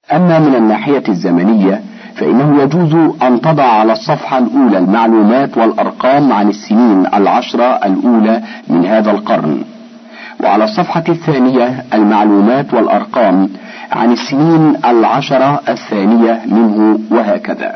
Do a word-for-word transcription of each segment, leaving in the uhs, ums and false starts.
أما من الناحية الزمنية فإنه يجوز أن تضع على الصفحة الأولى المعلومات والأرقام عن السنين العشرة الأولى من هذا القرن، وعلى الصفحة الثانية المعلومات والأرقام عن السنين العشرة الثانية منه، وهكذا.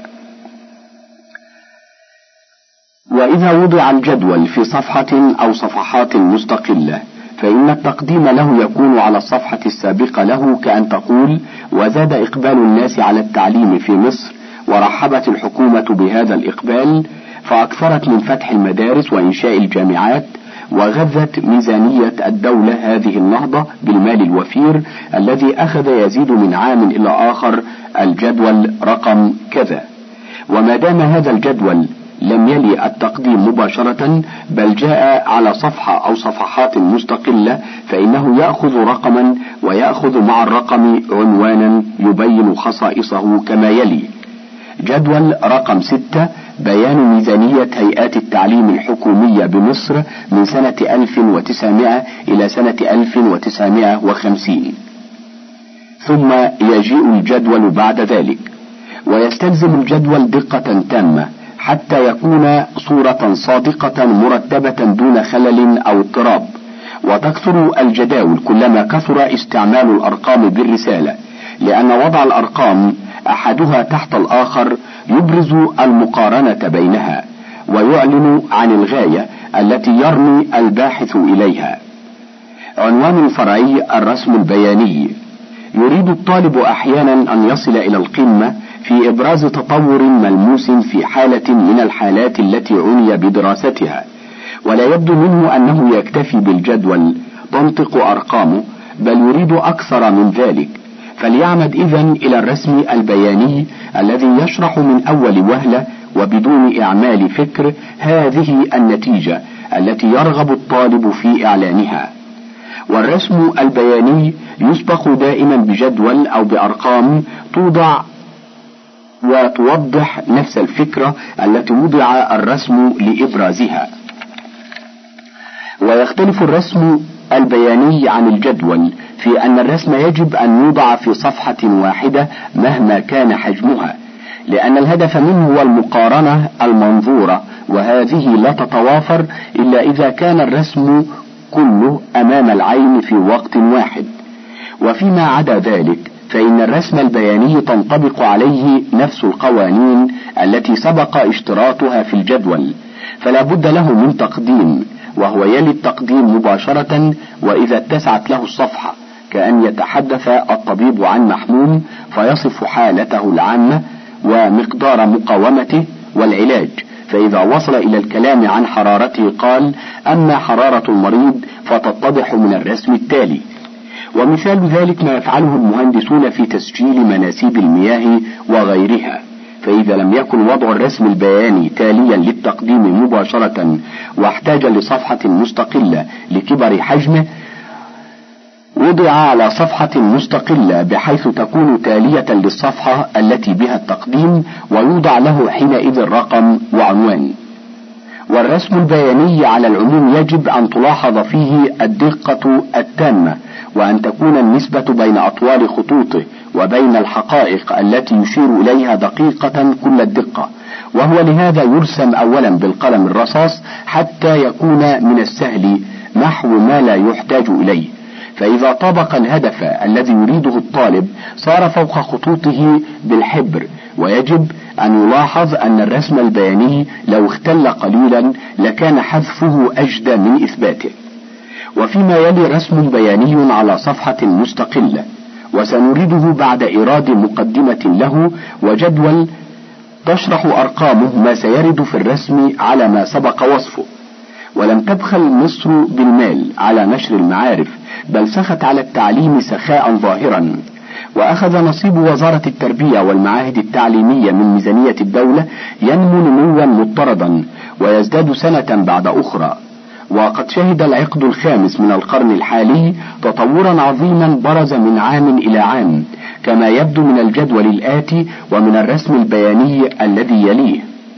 وإذا وضع الجدول في صفحة أو صفحات مستقلة فإن التقديم له يكون على الصفحة السابقة له، كأن تقول: وزاد إقبال الناس على التعليم في مصر، ورحبت الحكومة بهذا الإقبال فأكثرت من فتح المدارس وإنشاء الجامعات، وغذت ميزانية الدولة هذه النهضة بالمال الوفير الذي أخذ يزيد من عام إلى آخر الجدول رقم كذا. وما دام هذا الجدول لم يلي التقديم مباشرة بل جاء على صفحة أو صفحات مستقلة فإنه يأخذ رقما ويأخذ مع الرقم عنوانا يبين خصائصه كما يلي: جدول رقم ستة، بيان ميزانية هيئات التعليم الحكومية بمصر من سنة ألف وتسعمائة إلى سنة ألف وتسعمائة وخمسين. ثم يجيء الجدول بعد ذلك، ويستلزم الجدول دقة تامة حتى يكون صورة صادقة مرتبة دون خلل أو اضطراب. وتكثر الجداول كلما كثر استعمال الأرقام بالرسالة، لأن وضع الأرقام أحدها تحت الآخر يبرز المقارنة بينها ويعلن عن الغاية التي يرمي الباحث إليها. عنوان الفرعي: الرسم البياني. يريد الطالب أحيانا أن يصل إلى القمة في إبراز تطور ملموس في حالة من الحالات التي عني بدراستها، ولا يبدو منه أنه يكتفي بالجدول تنطق أرقامه، بل يريد أكثر من ذلك، فليعمد إذن إلى الرسم البياني الذي يشرح من أول وهلة وبدون إعمال فكر هذه النتيجة التي يرغب الطالب في إعلانها. والرسم البياني يسبق دائما بجدول أو بأرقام توضع وتوضح نفس الفكرة التي وضع الرسم لإبرازها. ويختلف الرسم البياني عن الجدول في أن الرسم يجب أن يوضع في صفحة واحدة مهما كان حجمها، لأن الهدف منه هو المقارنة المنظورة، وهذه لا تتوافر إلا إذا كان الرسم كله أمام العين في وقت واحد. وفيما عدا ذلك فإن الرسم البياني تنطبق عليه نفس القوانين التي سبق اشتراطها في الجدول، فلا بد له من تقديم، وهو يلي التقديم مباشرة. وإذا اتسعت له الصفحة كأن يتحدث الطبيب عن محموم فيصف حالته العامة ومقدار مقاومته والعلاج، فإذا وصل إلى الكلام عن حرارته قال: أما حرارة المريض فتتضح من الرسم التالي. ومثال ذلك ما يفعله المهندسون في تسجيل مناسيب المياه وغيرها. فإذا لم يكن وضع الرسم البياني تاليا للتقديم مباشرة واحتاج لصفحة مستقلة لكبر حجمه، وضع على صفحة مستقلة بحيث تكون تالية للصفحة التي بها التقديم، ويوضع له حينئذ رقم وعنوان. والرسم البياني على العموم يجب أن تلاحظ فيه الدقة التامة، وأن تكون النسبة بين أطوال خطوطه وبين الحقائق التي يشير إليها دقيقة كل الدقة، وهو لهذا يرسم أولا بالقلم الرصاص حتى يكون من السهل محو ما لا يحتاج إليه. فإذا طابق الهدف الذي يريده الطالب صار فوق خطوطه بالحبر. ويجب أن يلاحظ أن الرسم البياني لو اختل قليلا لكان حذفه أجدى من إثباته. وفيما يلي رسم بياني على صفحة مستقلة، وسنريده بعد إيراد مقدمة له وجدول تشرح أرقامه ما سيرد في الرسم على ما سبق وصفه. ولم تبخل مصر بالمال على نشر المعارف، بل سخت على التعليم سخاء ظاهرا، وأخذ نصيب وزارة التربية والمعاهد التعليمية من ميزانية الدولة ينمو نموا مضطردا ويزداد سنة بعد أخرى. وقد شهد العقد الخامس من القرن الحالي تطورا عظيما برز من عام إلى عام، كما يبدو من الجدول الآتي ومن الرسم البياني الذي يليه: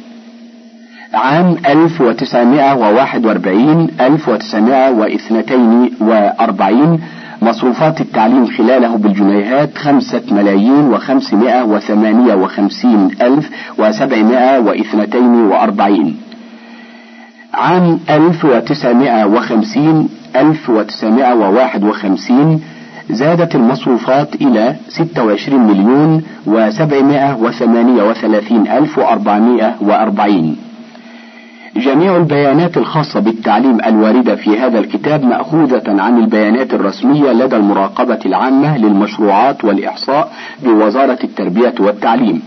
عام ألف وتسعمائة وواحد وأربعين ألف وتسعمائة واثنين وأربعين مصروفات التعليم خلاله بالجنيهات خمسة ملايين وخمسمائة وثمانية وخمسين ألف وسبعمائة واثنتين وأربعين. عام ألف وتسعمائة وخمسين ألف وتسعمائة وواحد وخمسين زادت المصروفات إلى ستة وعشرين مليون وسبعمائة وثمانية وثلاثين ألف وأربعمائة وأربعين. جميع البيانات الخاصة بالتعليم الواردة في هذا الكتاب مأخوذة عن البيانات الرسمية لدى المراقبة العامة للمشروعات والإحصاء بوزارة التربية والتعليم،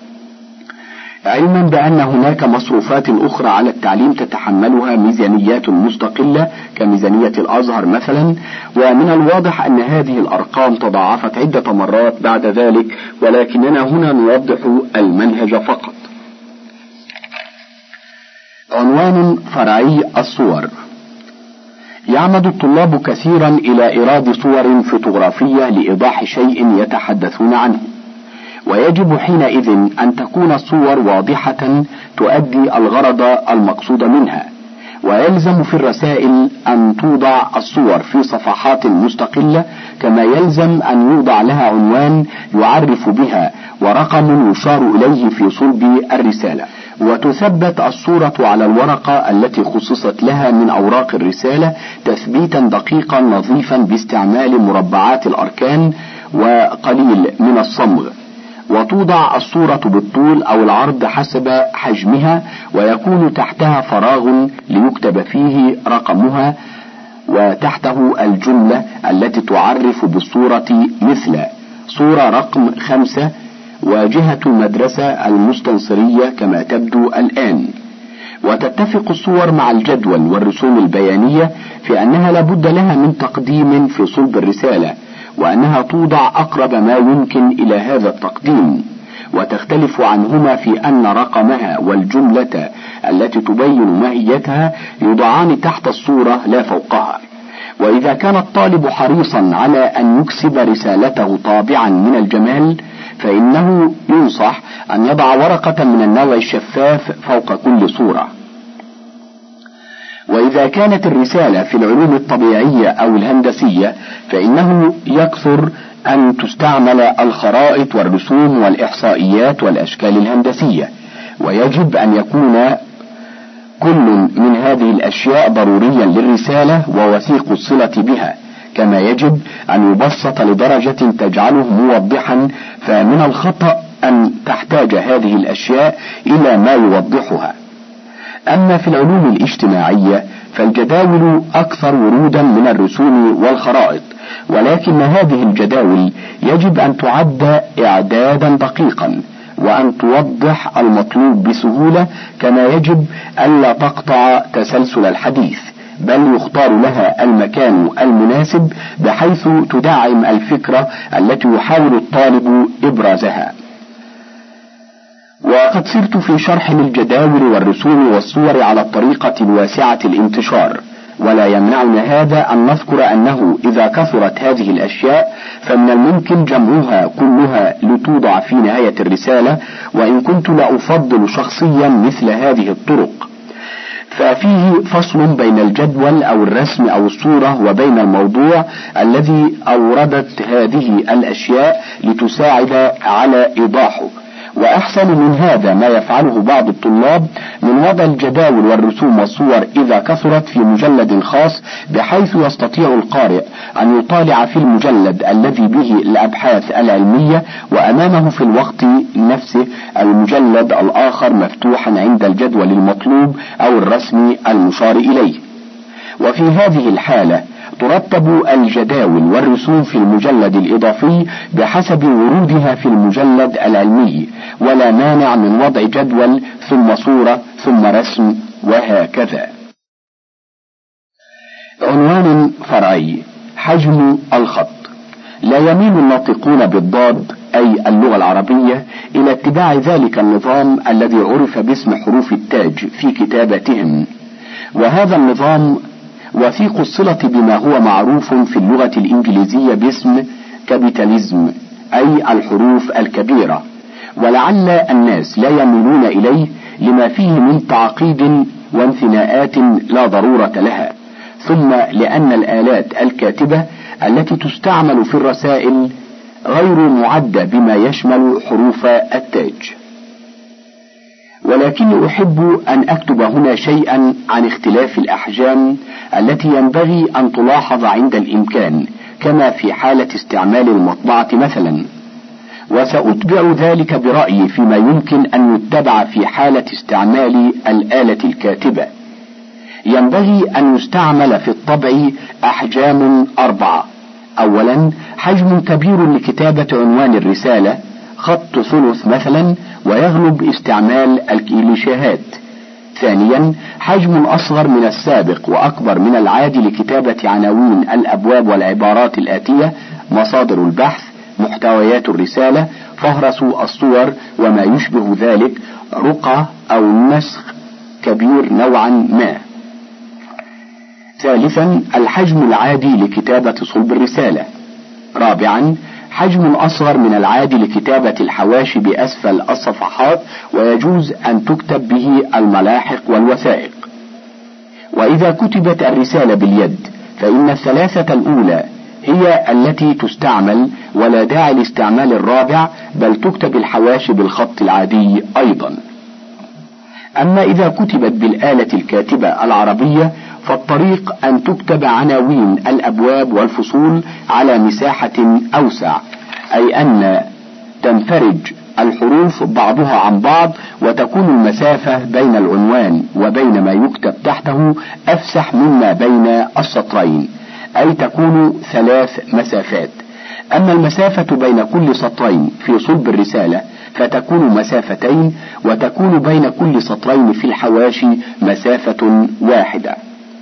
علما بأن هناك مصروفات أخرى على التعليم تتحملها ميزانيات مستقلة كميزانية الأزهر مثلا، ومن الواضح أن هذه الأرقام تضاعفت عدة مرات بعد ذلك، ولكننا هنا نوضح المنهج فقط. عنوان فرعي: الصور. يعمد الطلاب كثيرا إلى إيراد صور فوتوغرافية لإيضاح شيء يتحدثون عنه، ويجب حينئذ أن تكون الصور واضحة تؤدي الغرض المقصود منها، ويلزم في الرسائل أن توضع الصور في صفحات مستقلة، كما يلزم أن يوضع لها عنوان يعرف بها ورقم يشار إليه في صلب الرسالة، وتثبت الصورة على الورقة التي خصصت لها من أوراق الرسالة تثبيتا دقيقا نظيفا باستعمال مربعات الأركان وقليل من الصمغ، وتوضع الصورة بالطول أو العرض حسب حجمها، ويكون تحتها فراغ ليكتب فيه رقمها، وتحته الجملة التي تعرف بالصورة، مثل صورة رقم خمسة واجهة المدرسة المستنصرية كما تبدو الآن. وتتفق الصور مع الجدول والرسوم البيانية في أنها لابد لها من تقديم في صلب الرسالة، وأنها توضع أقرب ما يمكن إلى هذا التقديم، وتختلف عنهما في أن رقمها والجملة التي تبين ماهيتها يوضعان تحت الصورة لا فوقها. وإذا كان الطالب حريصا على أن يكسب رسالته طابعا من الجمال، فإنه ينصح أن يضع ورقة من النوع الشفاف فوق كل صورة. وإذا كانت الرسالة في العلوم الطبيعية أو الهندسية، فإنه يكثر أن تستعمل الخرائط والرسوم والإحصائيات والأشكال الهندسية، ويجب أن يكون كل من هذه الأشياء ضروريا للرسالة ووثيق الصلة بها، كما يجب أن يبسط لدرجة تجعله موضحا، فمن الخطأ أن تحتاج هذه الأشياء إلى ما يوضحها. أما في العلوم الاجتماعية فالجداول أكثر ورودا من الرسوم والخرائط، ولكن هذه الجداول يجب أن تعد إعدادا دقيقا، وأن توضح المطلوب بسهولة، كما يجب ألا تقطع تسلسل الحديث، بل يختار لها المكان المناسب بحيث تدعم الفكرة التي يحاول الطالب إبرازها. وقد سرت في شرح للجداول والرسوم والصور على الطريقة الواسعة الانتشار، ولا يمنعنا هذا أن نذكر أنه إذا كثرت هذه الأشياء فمن الممكن جمعها كلها لتوضع في نهاية الرسالة، وإن كنت لأفضل شخصيا مثل هذه الطرق، ففيه فصل بين الجدول أو الرسم أو الصورة وبين الموضوع الذي أوردت هذه الأشياء لتساعد على إيضاحه. وأحسن من هذا ما يفعله بعض الطلاب من وضع الجداول والرسوم والصور إذا كثرت في مجلد خاص، بحيث يستطيع القارئ أن يطالع في المجلد الذي به الأبحاث العلمية، وأمامه في الوقت نفسه المجلد الآخر مفتوحا عند الجدول المطلوب أو الرسم المشار إليه. وفي هذه الحالة ترتب الجداول والرسوم في المجلد الإضافي بحسب ورودها في المجلد العلمي، ولا مانع من وضع جدول ثم صورة ثم رسم وهكذا. عنوان فرعي: حجم الخط. لا يميل الناطقون بالضاد أي اللغة العربية إلى اتباع ذلك النظام الذي عرف باسم حروف التاج في كتابتهم، وهذا النظام وثيق الصلة بما هو معروف في اللغة الإنجليزية باسم كابيتاليزم، أي الحروف الكبيرة، ولعل الناس لا يميلون إليه لما فيه من تعقيد وانثناءات لا ضرورة لها، ثم لأن الآلات الكاتبة التي تستعمل في الرسائل غير معدة بما يشمل حروف التاج. ولكني أحب أن أكتب هنا شيئا عن اختلاف الأحجام التي ينبغي أن تلاحظ عند الإمكان، كما في حالة استعمال المطبعة مثلا، وسأتبع ذلك برأيي فيما يمكن أن يتبع في حالة استعمال الآلة الكاتبة. ينبغي أن يستعمل في الطبع أحجام أربعة. أولا، حجم كبير لكتابة عنوان الرسالة، خط ثلث مثلا، ويغلب استعمال الكليشيهات. ثانيا، حجم أصغر من السابق وأكبر من العادي لكتابة عناوين الأبواب والعبارات الآتية: مصادر البحث، محتويات الرسالة، فهرس الصور وما يشبه ذلك، رقعة أو نسخ كبير نوعا ما. ثالثا، الحجم العادي لكتابة صلب الرسالة. رابعا، حجم أصغر من العادي لكتابة الحواشي بأسفل الصفحات، ويجوز أن تكتب به الملاحق والوثائق. وإذا كتبت الرسالة باليد فإن الثلاثة الأولى هي التي تستعمل، ولا داعي لاستعمال الرابع، بل تكتب الحواشي بالخط العادي أيضا. أما إذا كتبت بالآلة الكاتبة العربية فالطريق أن تكتب عناوين الأبواب والفصول على مساحة أوسع، أي أن تنفرج الحروف بعضها عن بعض، وتكون المسافة بين العنوان وبين ما يكتب تحته أفسح مما بين السطرين، أي تكون ثلاث مسافات. أما المسافة بين كل سطرين في صلب الرسالة فتكون مسافتين، وتكون بين كل سطرين في الحواشي مسافة واحدة.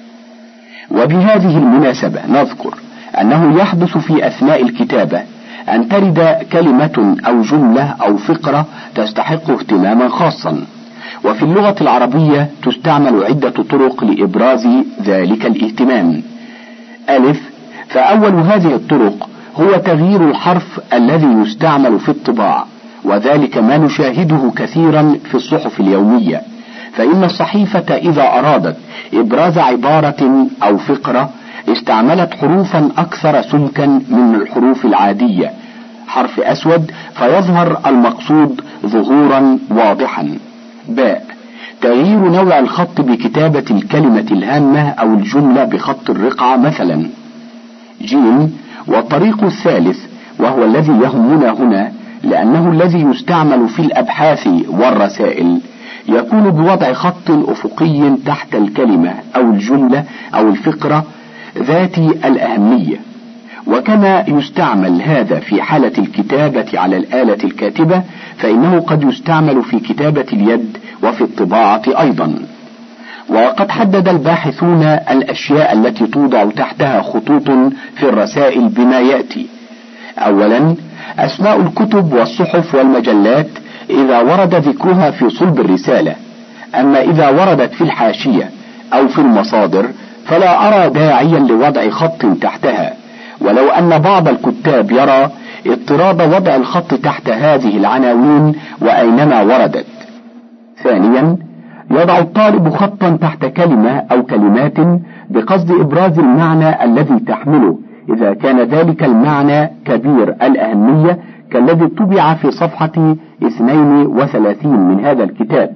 وبهذه المناسبة نذكر أنه يحدث في أثناء الكتابة أن ترد كلمة أو جملة أو فقرة تستحق اهتماما خاصا، وفي اللغة العربية تستعمل عدة طرق لإبراز ذلك الاهتمام. ألف، فأول هذه الطرق هو تغيير الحرف الذي يستعمل في الطباعة، وذلك ما نشاهده كثيرا في الصحف اليومية، فإن الصحيفة إذا أرادت إبراز عبارة أو فقرة استعملت حروفا أكثر سمكا من الحروف العادية، حرف أسود، فيظهر المقصود ظهورا واضحا. باء، تغيير نوع الخط بكتابة الكلمة الهامة أو الجملة بخط الرقعة مثلا. جيم، والطريق الثالث وهو الذي يهمنا هنا لأنه الذي يستعمل في الأبحاث والرسائل، يكون بوضع خط أفقي تحت الكلمة أو الجملة أو الفقرة ذات الأهمية. وكما يستعمل هذا في حالة الكتابة على الآلة الكاتبة، فإنه قد يستعمل في كتابة اليد وفي الطباعة أيضا. وقد حدد الباحثون الأشياء التي توضع تحتها خطوط في الرسائل بما يأتي: أولا، أسماء الكتب والصحف والمجلات إذا ورد ذكرها في صلب الرسالة، أما إذا وردت في الحاشية أو في المصادر فلا أرى داعيا لوضع خط تحتها، ولو أن بعض الكتاب يرى اضطراد وضع الخط تحت هذه العناوين وأينما وردت. ثانيا، يضع الطالب خطا تحت كلمة أو كلمات بقصد إبراز المعنى الذي تحمله، إذا كان ذلك المعنى كبير الأهمية كالذي طبع في صفحة اثنين وثلاثين من هذا الكتاب.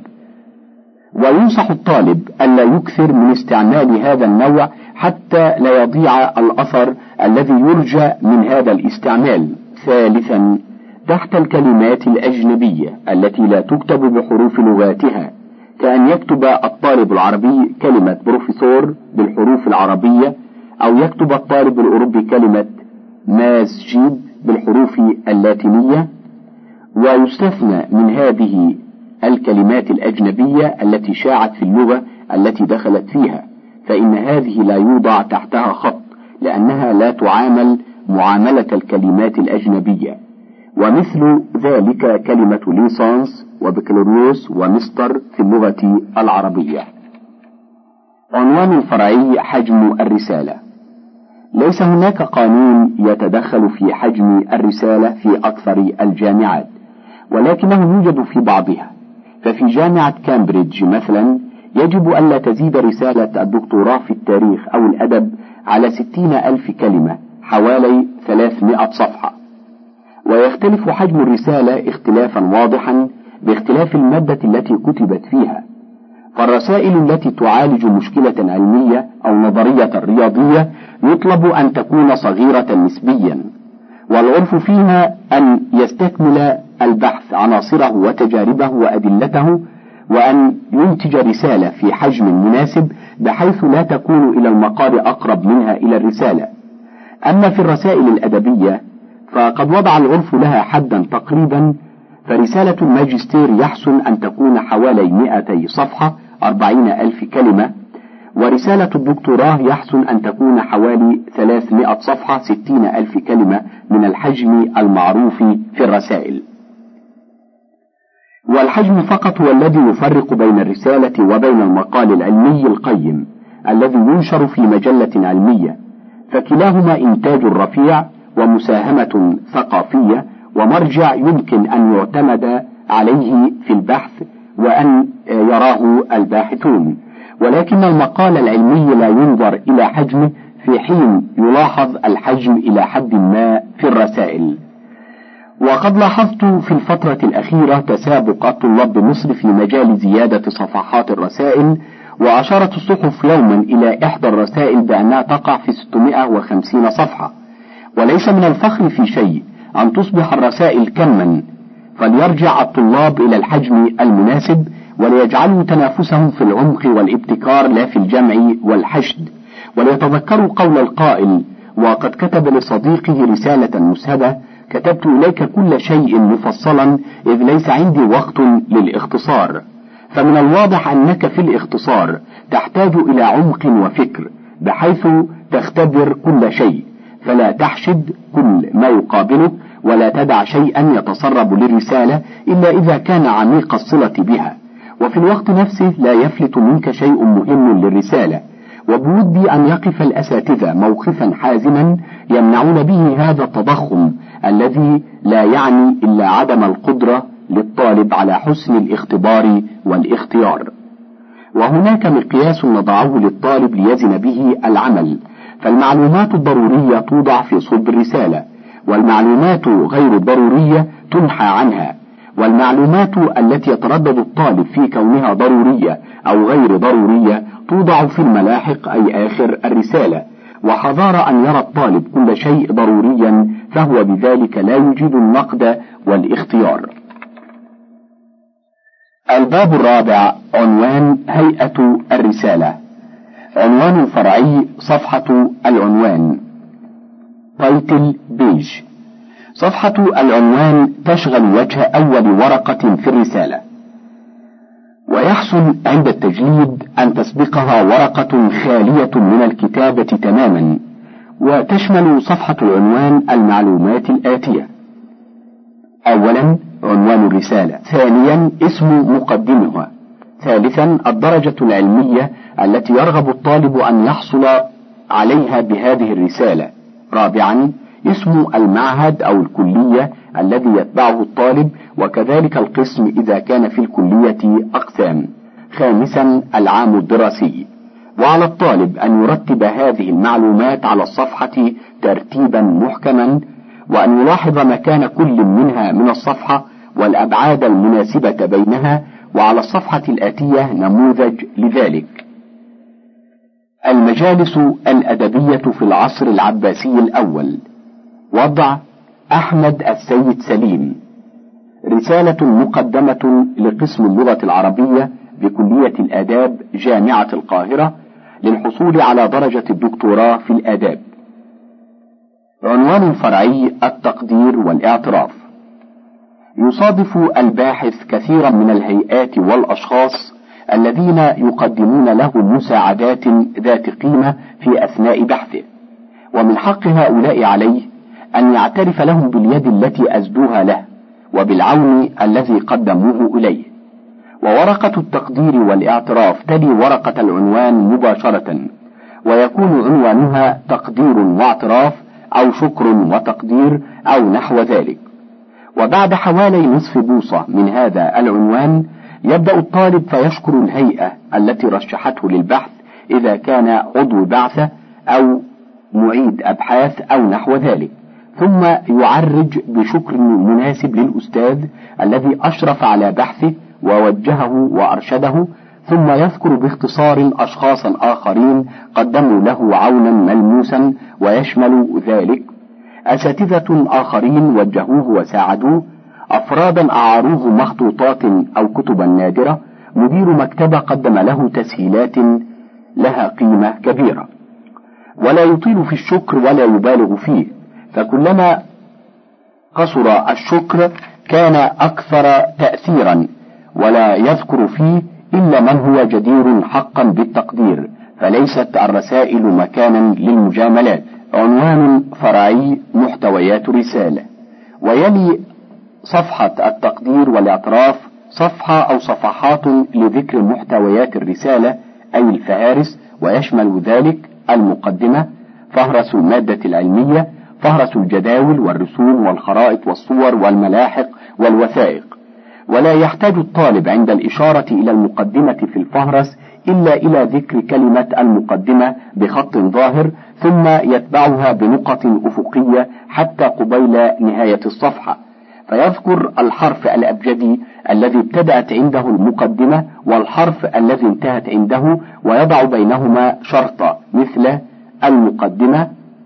وينصح الطالب ألا يكثر من استعمال هذا النوع حتى لا يضيع الأثر الذي يرجى من هذا الاستعمال. ثالثا، تحت الكلمات الأجنبية التي لا تكتب بحروف لغاتها، كأن يكتب الطالب العربي كلمة بروفيسور بالحروف العربية، أو يكتب الطالب الأوروبي كلمة ماسجيد بالحروف اللاتينية. ويستثنى من هذه الكلمات الأجنبية التي شاعت في اللغة التي دخلت فيها، فإن هذه لا يوضع تحتها خط لأنها لا تعامل معاملة الكلمات الأجنبية، ومثل ذلك كلمة ليسانس وبكالوريوس ومستر في اللغة العربية. عنوان الفرعي: حجم الرسالة. ليس هناك قانون يتدخل في حجم الرسالة في أكثر الجامعات، ولكنه يوجد في بعضها. ففي جامعة كامبريدج مثلا يجب ألا تزيد رسالة الدكتوراه في التاريخ أو الأدب على ستين ألف كلمة حوالي ثلاثمائة صفحة. ويختلف حجم الرسالة اختلافا واضحا باختلاف المادة التي كتبت فيها، فالرسائل التي تعالج مشكلة علمية أو نظرية رياضية يطلب أن تكون صغيرة نسبيا، والعرف فيها أن يستكمل البحث عناصره وتجاربه وأدلته، وأن ينتج رسالة في حجم مناسب بحيث لا تكون إلى المقال أقرب منها إلى الرسالة. أما في الرسائل الأدبية فقد وضع العرف لها حدا تقريبا، فرسالة الماجستير يحسن أن تكون حوالي مئتي صفحة أربعين ألف كلمة، ورسالة الدكتوراه يحسن أن تكون حوالي ثلاثمائة صفحة ستين ألف كلمة من الحجم المعروف في الرسائل. والحجم فقط هو الذي يفرق بين الرسالة وبين المقال العلمي القيم الذي ينشر في مجلة علمية، فكلاهما إنتاج رفيع ومساهمة ثقافية ومرجع يمكن أن يعتمد عليه في البحث وأن يراه الباحثون، ولكن المقال العلمي لا ينظر إلى حجمه في حين يلاحظ الحجم إلى حد ما في الرسائل. وقد لاحظت في الفترة الأخيرة تسابق الطلاب بمصر في مجال زيادة صفحات الرسائل، وأشارت الصحف يوما إلى إحدى الرسائل بأنها تقع في ستمائة وخمسين صفحة، وليس من الفخر في شيء أن تصبح الرسائل كما، فليرجع الطلاب إلى الحجم المناسب وليجعلوا تنافسهم في العمق والابتكار لا في الجمع والحشد، وليتذكروا قول القائل: وقد كتب لصديقه رسالة مسهبة: كتبت إليك كل شيء مفصلا إذ ليس عندي وقت للاختصار. فمن الواضح أنك في الاختصار تحتاج إلى عمق وفكر بحيث تختبر كل شيء، فلا تحشد كل ما يقابلك ولا تدع شيئا يتسرب للرسالة إلا إذا كان عميق الصلة بها، وفي الوقت نفسه لا يفلت منك شيء مهم للرسالة. وبودي أن يقف الأساتذة موقفا حازما يمنعون به هذا التضخم الذي لا يعني إلا عدم القدرة للطالب على حسن الاختبار والاختيار. وهناك مقياس نضعه للطالب ليزن به العمل، فالمعلومات الضرورية توضع في صلب الرسالة، والمعلومات غير الضرورية تنحى عنها، والمعلومات التي يتردد الطالب في كونها ضرورية أو غير ضرورية توضع في الملاحق أي آخر الرسالة. وحذار أن يرى الطالب كل شيء ضروريا فهو بذلك لا يجيد النقد والاختيار. الباب الرابع: عنوان هيئة الرسالة. عنوان فرعي: صفحة العنوان. تايتل بيج. صفحة العنوان تشغل وجه أول ورقة في الرسالة، ويحسن عند التجليد أن تسبقها ورقة خالية من الكتابة تماما، وتشمل صفحة العنوان المعلومات الآتية: أولا عنوان الرسالة، ثانيا اسم مقدمها، ثالثا الدرجة العلمية التي يرغب الطالب أن يحصل عليها بهذه الرسالة، رابعا اسم المعهد أو الكلية الذي يتبعه الطالب وكذلك القسم إذا كان في الكلية أقسام، خامسا العام الدراسي. وعلى الطالب أن يرتب هذه المعلومات على الصفحة ترتيبا محكما، وأن يلاحظ مكان كل منها من الصفحة والأبعاد المناسبة بينها، وعلى الصفحة الآتية نموذج لذلك. المجالس الأدبية في العصر العباسي الأول. وضع: أحمد السيد سليم. رسالة مقدمة لقسم اللغة العربية بكلية الآداب جامعة القاهرة للحصول على درجة الدكتوراه في الآداب. عنوان فرعي: التقدير والاعتراف. يصادف الباحث كثيرا من الهيئات والأشخاص الذين يقدمون له مساعدات ذات قيمة في أثناء بحثه، ومن حق هؤلاء عليه أن يعترف لهم باليد التي أسدوها له وبالعون الذي قدموه إليه. وورقة التقدير والاعتراف تلي ورقة العنوان مباشرة، ويكون عنوانها تقدير واعتراف أو شكر وتقدير أو نحو ذلك. وبعد حوالي نصف بوصة من هذا العنوان يبدأ الطالب فيشكر الهيئة التي رشحته للبحث إذا كان عضو بعثة أو معيد أبحاث أو نحو ذلك، ثم يعرج بشكر مناسب للأستاذ الذي أشرف على بحثه ووجهه وأرشده، ثم يذكر باختصار أشخاصا آخرين قدموا له عونا ملموسا، ويشمل ذلك أساتذة آخرين وجهوه وساعدوه، أفرادا أعاروه مخطوطات أو كتبا نادرة، مدير مكتبة قدم له تسهيلات لها قيمة كبيرة. ولا يطيل في الشكر ولا يبالغ فيه، فكلما قصر الشكر كان أكثر تأثيرا، ولا يذكر فيه إلا من هو جدير حقا بالتقدير، فليست الرسائل مكانا للمجاملات. عنوان فرعي: محتويات رسالة. ويلي صفحة التقدير والاعتراف صفحة أو صفحات لذكر محتويات الرسالة أي الفهارس، ويشمل ذلك المقدمة، فهرس المادة العلمية، فهرس الجداول والرسوم والخرائط والصور والملاحق والوثائق. ولا يحتاج الطالب عند الإشارة إلى المقدمة في الفهرس إلا إلى ذكر كلمة المقدمة بخط ظاهر، ثم يتبعها بنقط أفقية حتى قبيل نهاية الصفحة، فيذكر الحرف الأبجدي الذي ابتدأت عنده المقدمة والحرف الذي انتهت عنده، ويضع بينهما شرطة مثل المقدمة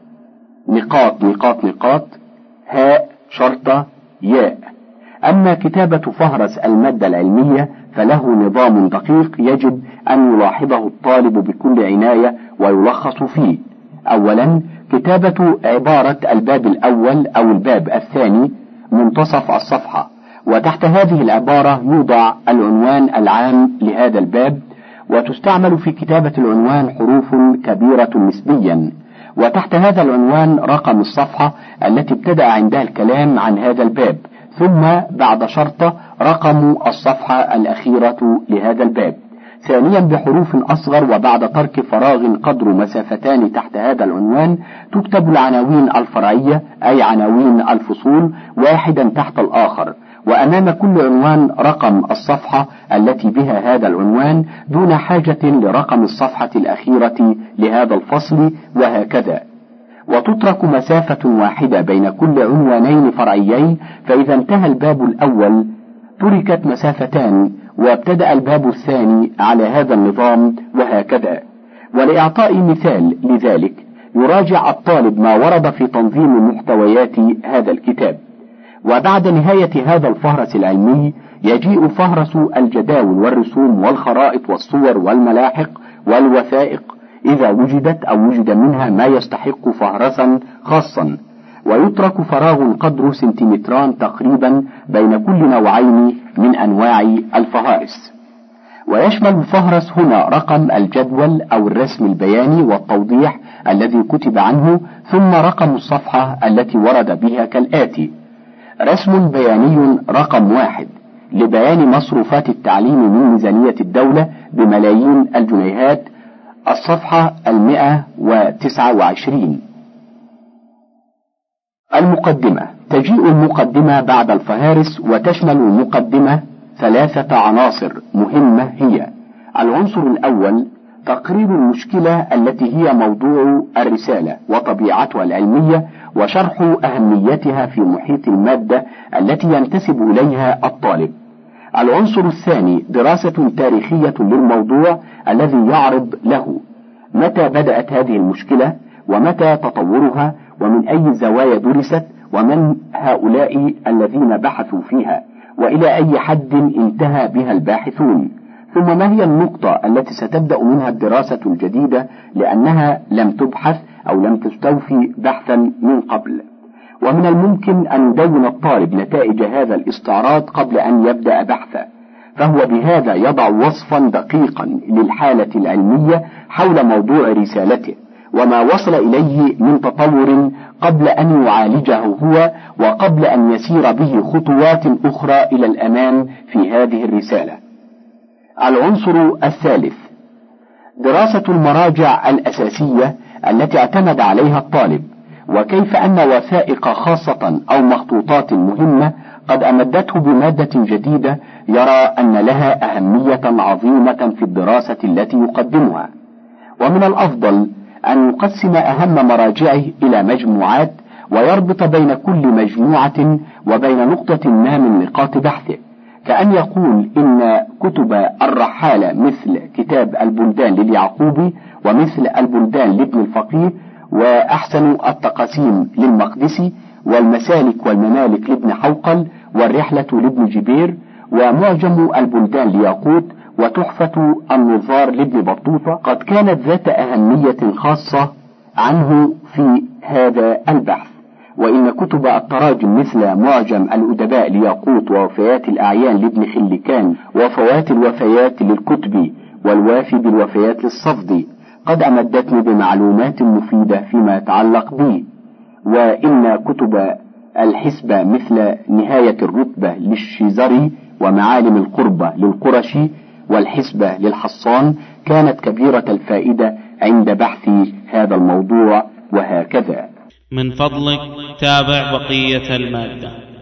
نقاط نقاط نقاط هاء شرطة ياء. أما كتابة فهرس المادة العلمية فله نظام دقيق يجب أن يلاحظه الطالب بكل عناية ويلخص فيه. أولا، كتابة عبارة الباب الأول أو الباب الثاني منتصف الصفحة، وتحت هذه العبارة يوضع العنوان العام لهذا الباب، وتستعمل في كتابة العنوان حروف كبيرة نسبيا، وتحت هذا العنوان رقم الصفحة التي ابتدأ عندها الكلام عن هذا الباب، ثم بعد شرطة رقم الصفحة الأخيرة لهذا الباب. ثانيا، بحروف أصغر وبعد ترك فراغ قدر مسافتان تحت هذا العنوان تكتب العناوين الفرعية أي عناوين الفصول واحدا تحت الآخر، وأمام كل عنوان رقم الصفحة التي بها هذا العنوان دون حاجة لرقم الصفحة الأخيرة لهذا الفصل، وهكذا. وتترك مسافة واحدة بين كل عنوانين فرعيين، فإذا انتهى الباب الأول تركت مسافتان وابتدأ الباب الثاني على هذا النظام، وهكذا. ولإعطاء مثال لذلك يراجع الطالب ما ورد في تنظيم محتويات هذا الكتاب. وبعد نهاية هذا الفهرس العلمي يجيء فهرس الجداول والرسوم والخرائط والصور والملاحق والوثائق إذا وجدت أو وجد منها ما يستحق فهرسا خاصا، ويترك فراغ قدر سنتيمتران تقريبا بين كل نوعين من أنواع الفهارس. ويشمل الفهرس هنا رقم الجدول أو الرسم البياني والتوضيح الذي كتب عنه، ثم رقم الصفحة التي ورد بها كالآتي: رسم بياني رقم واحد لبيان مصروفات التعليم من ميزانية الدولة بملايين الجنيهات، الصفحة المئة وتسعة وعشرين. المقدمة: تجيء المقدمة بعد الفهارس، وتشمل المقدمة ثلاثة عناصر مهمة، هي: العنصر الأول تقرير المشكلة التي هي موضوع الرسالة وطبيعتها العلمية وشرح أهميتها في محيط المادة التي ينتسب إليها الطالب. العنصر الثاني دراسة تاريخية للموضوع الذي يعرض له متى بدأت هذه المشكلة ومتى تطورها ومن أي زوايا درست ومن هؤلاء الذين بحثوا فيها وإلى أي حد انتهى بها الباحثون، ثم ما هي النقطة التي ستبدأ منها الدراسة الجديدة لأنها لم تبحث أو لم تستوفي بحثا من قبل. ومن الممكن أن يدون الطالب نتائج هذا الاستعراض قبل أن يبدأ بحثه، فهو بهذا يضع وصفا دقيقا للحالة العلمية حول موضوع رسالته وما وصل إليه من تطور قبل أن يعالجه هو وقبل أن يسير به خطوات أخرى إلى الأمام في هذه الرسالة. العنصر الثالث دراسة المراجع الأساسية التي اعتمد عليها الطالب، وكيف أن وثائق خاصة أو مخطوطات مهمة قد أمدته بمادة جديدة يرى أن لها أهمية عظيمة في الدراسة التي يقدمها. ومن الأفضل أن يقسم أهم مراجعه إلى مجموعات، ويربط بين كل مجموعة وبين نقطة ما من نقاط بحثه، كأن يقول إن كتب الرحالة مثل كتاب البلدان لليعقوبي، ومثل البلدان لابن الفقيه، وأحسن التقاسيم للمقدسي، والمسالك والممالك لابن حوقل، والرحلة لابن جبير، ومعجم البلدان لياقوت، وتحفة النظار لابن بطوطة قد كانت ذات أهمية خاصة عنه في هذا البحث. وإن كتب التراجم مثل معجم الأدباء لياقوت، ووفيات الأعيان لابن خلكان، وفوات الوفيات للكتبي، والوافي بالوفيات للصفدي قد أمدتني بمعلومات مفيدة فيما يتعلق به. وإن كتب الحسبة مثل نهاية الرتبة للشيزري، ومعالم القربة للقرشي، والحسبة للحصان كانت كبيرة الفائدة عند بحث هذا الموضوع. وهكذا. من فضلك تابع بقية المادة.